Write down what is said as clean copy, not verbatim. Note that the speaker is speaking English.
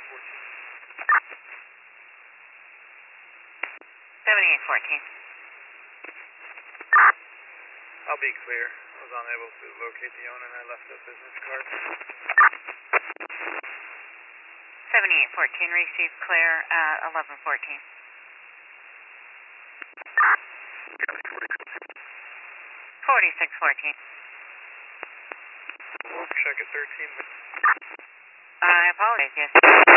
7814. I'll be clear. I was unable to locate the owner and I left a business card. 7814, receive clear at 1114. 4614. Check at 13. I apologize, yes.